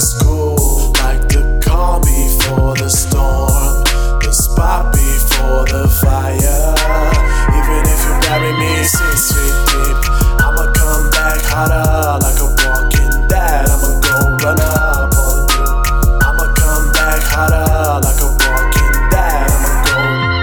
is cool, like the calm before the storm, the spot before the fire. Even if you bury me 6 feet deep, I'ma come back harder like a walking dead. I'ma go run up on you. I'ma come back harder like a walking dead. I'ma go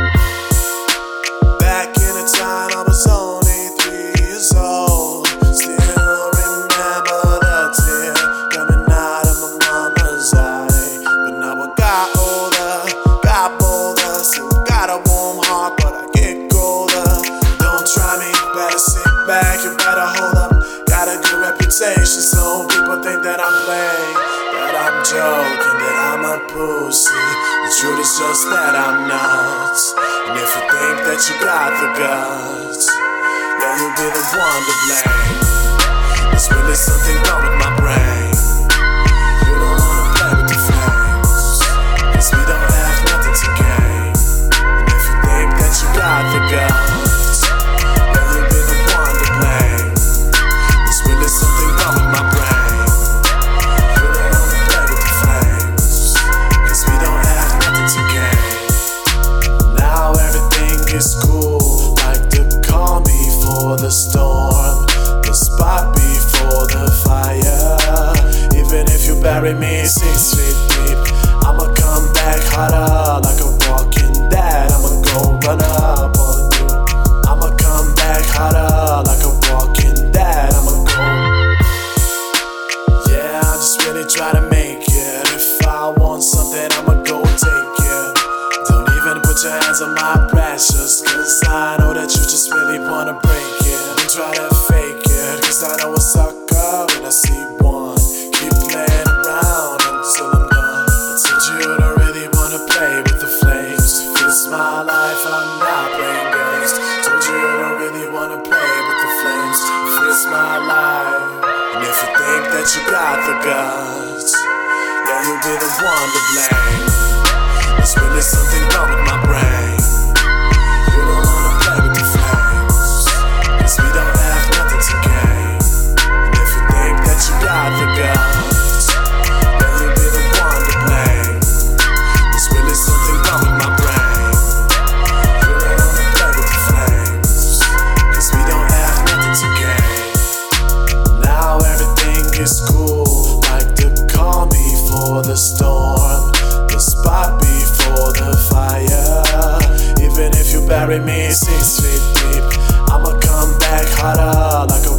back in a time I was only 3 years old. Still remember the tear coming out of my mama's eye. But now I got older, got bolder, still got a warm heart, but I get colder. Don't try me, better sit back, you better hold up. Got a good reputation, so people think that I'm playing, that I'm joking, that I'm a pussy. The truth is just that I'm nuts. And if you think that you got the guts, yeah, you'll be the one to blame. There's really something wrong with my brain. You don't wanna play with the flames, 'cause we don't have nothing to gain. And if you think that you got the guts, yeah, you'll be the one to blame. There's really something wrong with my brain. You don't wanna play with the flames, 'cause we don't have nothing to gain. Now everything is cool, like the calm before the storm, the spot before the fire. Even if you bury me 6 feet deep, I'ma come back harder like a walking dead. I'ma go run up on you. I'ma come back harder like a walking dead. I'ma go, yeah, I just really try to make it. If I want something, I'ma go take it. Don't even put your hands on my precious, 'cause I know that you just really wanna break it. Don't try to fake it, 'cause I know a sucker when I see one. Keep playing around until I'm done. I told you I don't really wanna play with the flames. If it's my life, I'm not playing games. Told you I don't really wanna play with the flames. If it's my life, and if you think that you got the guts, yeah, you'll be the one to blame. There's really something wrong with my brain. You don't wanna play with the flames, 'cause we don't have nothing to gain. And if you think that you got the guts, then you'll be the one to blame. There's really something wrong with my brain. You don't wanna play with the flames, 'cause we don't have nothing to gain. Now everything is cool, like the calm before the storm, the spot before the fire. Even if you bury me 6 feet deep, I'ma come back harder like a